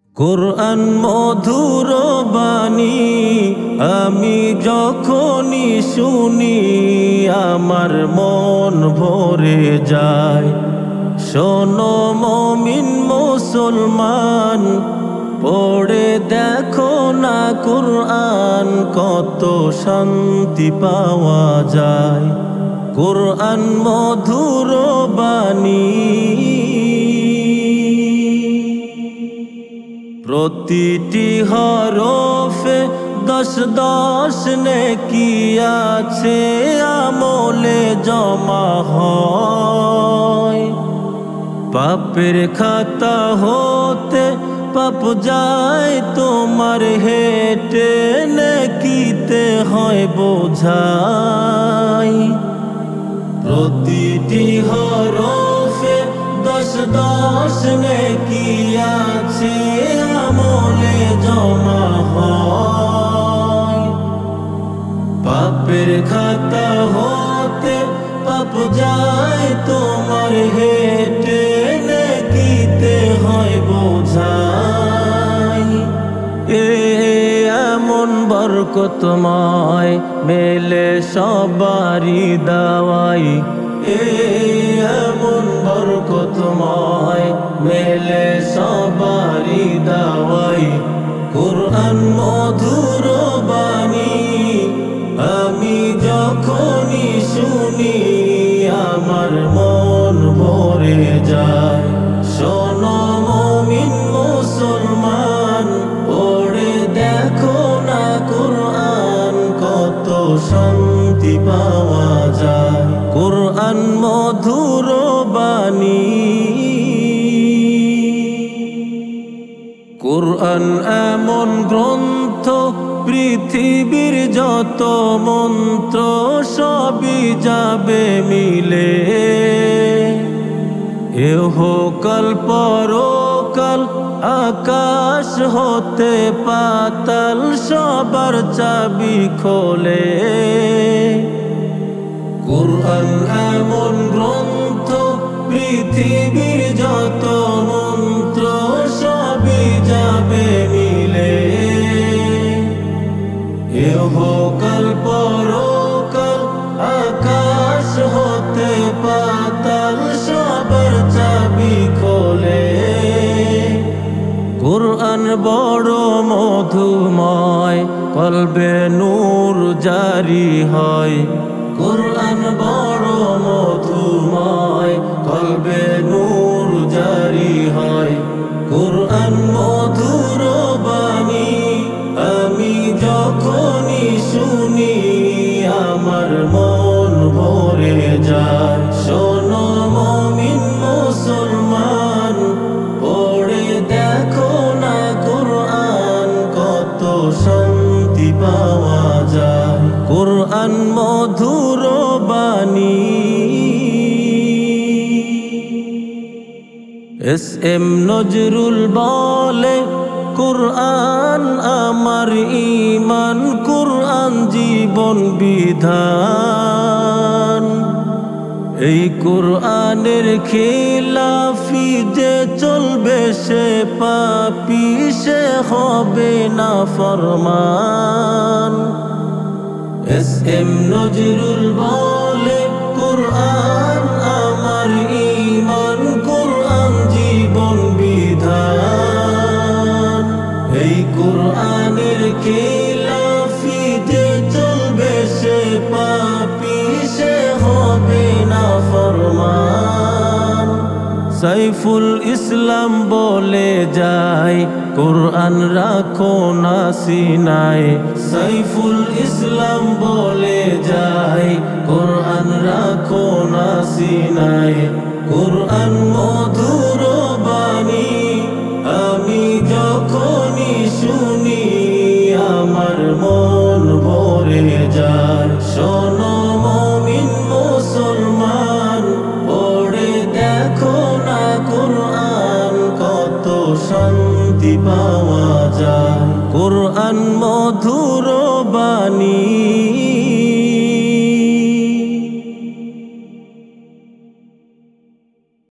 কুরআন মধুর বাণী আমি যখনই শুনি আমার মন ভরে যায়। শোনো মুমিন মুসলমান, পড়ে দেখো না কুরআন, কত শান্তি পাওয়া যায়। কুরআন মধুর বাণী, প্রতিটি হরফে 10 নেকি আছে, আমলে জমা হয়। পাপের খাতা হতে পাপ যায় তোমার হেঁটে, নেকিতে হয় বোঝাই। প্রতিটি হরফে 10 নেকি আছে, আমলে জমা হয়। পাপের খাতা হতে পাপ যায় তোমার হেঁটে, নেকিতে হয় বোঝাই। এমন বরকতময় মেলে সবারই দাওয়াই, এমন বরকতময় মেলে সবারই দাওয়াই। কুরআন মধুর বাণী আমি যখনই শুনি আমার মন ভরে যায়। শোনো মুমিন মুসলমান, পড়ে দেখো না কুরআন, কত শান্তি পাওয়া যায়। কুরআন মধুর বাণী, কুরআন এমন গ্রন্থ পৃথিবীর যত মন্ত্র সবই যাবে মিলে। ইহকাল পরকাল আকাশ হতে পাতাল সবার চাবি খোলে। কুরআন এমন গ্রন্থ পৃথিবীর যত মন্ত্র সবই যাবে মিলে। ইহকাল পরকাল আকাশ হতে পাতাল সবার চাবি খোলে। কুরআন বড় মধুময়, কলবে নূর জারি হয়। কুরআন বড় মধুময়, কলবে নূর জারি হয়। কুরআন মধুর বাণী আমি যখনই শুনি আমার মন ভরে যায়। শোনো মুমিন মুসলমান, পড়ে দেখো না কুরআন, কত শান্তি পাওয়া যায়। কুরআন মধুর বাণী। এস.এম. নজরুল বলে কুরআন আমার ঈমান, কুরআন জীবন বিধান। এই কুরআনের খিলাফি যে চলবে সে পাপী, সে হবে না ফরমান। এস.এম. নজরুল বলে কুরআন আমার ঈমান, কুরআন জীবন বিধান। এই কুরআনের খিলাফি যে চলবে সে পাপী, সে হবে না ফরমান। সাইফুল ইসলাম বলে যায় কুরআন রাখো না সিনায়। সাইফুল ইসলাম বলে যায় কুরআন রাখো না সিনায়। কুরআন মধুর বাণী আমি যখনই শুনি আমার মন ভরে যায়। শোনো মুমিন মুসলমান, পড়ে দেখো না কুরআন, কত শান্তি পাওয়া যায়। কুরআন মধুর বাণী।